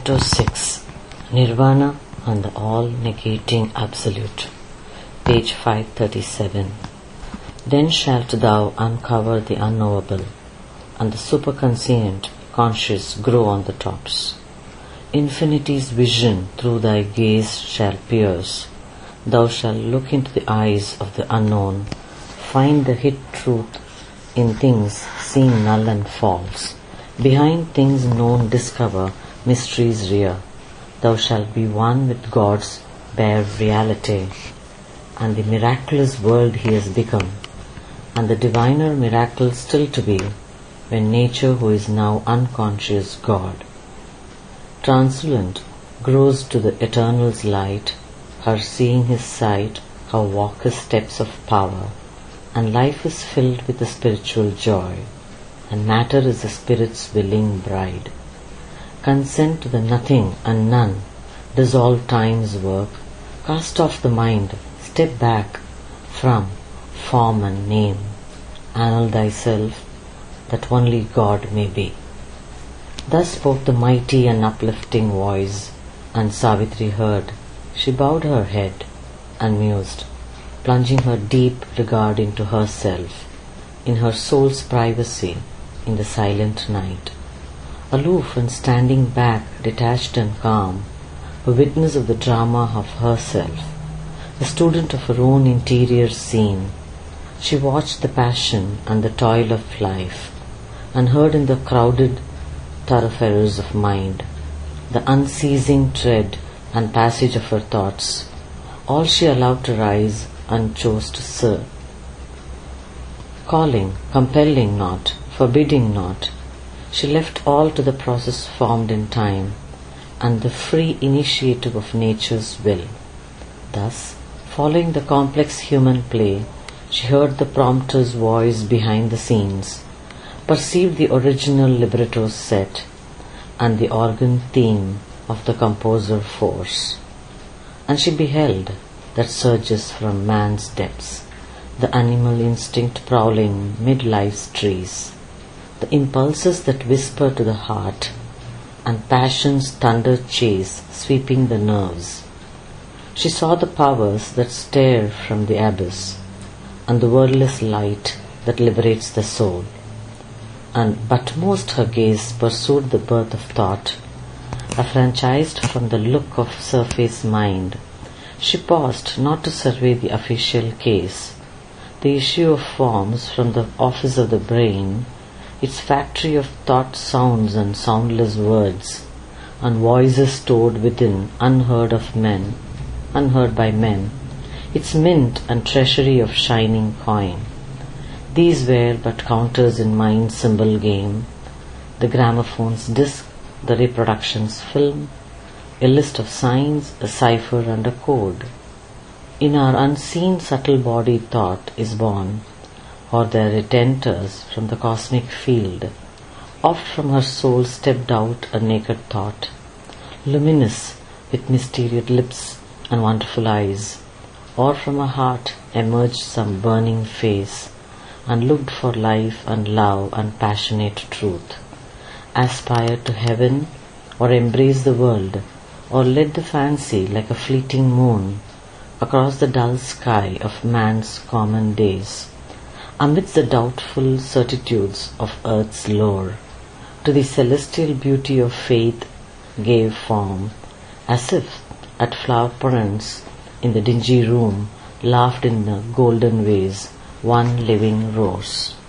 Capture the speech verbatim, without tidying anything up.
Chapter six Nirvana and the All-Negating Absolute. Page five thirty-seven. Then shalt thou uncover the unknowable, and the superconscient conscious grow on the tops. Infinity's vision through thy gaze shall pierce. Thou shalt look into the eyes of the unknown, find the hid truth in things seen null and false. Behind things known discover mysteries rear. Thou shalt be one with God's bare reality, and the miraculous world He has become, and the diviner miracle still to be, when nature who is now unconscious God, translucent, grows to the Eternal's light, her seeing His sight, her walk His steps of power, and life is filled with the spiritual joy, and matter is the Spirit's willing bride. Consent to the nothing and none, dissolve time's work, cast off the mind, step back from form and name, annul thyself, that only God may be. Thus spoke the mighty and uplifting voice, and Savitri heard. She bowed her head and mused, plunging her deep regard into herself, in her soul's privacy, in the silent night. Aloof and standing back, detached and calm, a witness of the drama of herself, a student of her own interior scene, she watched the passion and the toil of life, and heard in the crowded thoroughfares of mind the unceasing tread and passage of her thoughts. All she allowed to rise and chose to serve. Calling, compelling not, forbidding not, she left all to the process formed in time, and the free initiative of nature's will. Thus, following the complex human play, she heard the prompter's voice behind the scenes, perceived the original libretto's set, and the organ theme of the composer force. And she beheld that surges from man's depths, the animal instinct prowling mid life's trees, the impulses that whisper to the heart, and passion's thunder chase sweeping the nerves. She saw the powers that stare from the abyss, and the wordless light that liberates the soul. And but most her gaze pursued the birth of thought, affranchised from the look of surface mind. She paused not to survey the official case, the issue of forms from the office of the brain, its factory of thought sounds and soundless words, and voices stored within unheard of men, unheard by men, its mint and treasury of shining coin. These were but counters in mind's symbol game, the gramophone's disc, the reproduction's film, a list of signs, a cipher and a code. In our unseen subtle body thought is born, or there it enters from the cosmic field. Oft from her soul stepped out a naked thought, luminous with mysterious lips and wonderful eyes, or from her heart emerged some burning face, and looked for life and love and passionate truth, aspired to heaven, or embraced the world, or led the fancy like a fleeting moon across the dull sky of man's common days, amidst the doubtful certitudes of earth's lore, to the celestial beauty of faith gave form, as if at flower parents in the dingy room laughed in the golden vase one living rose.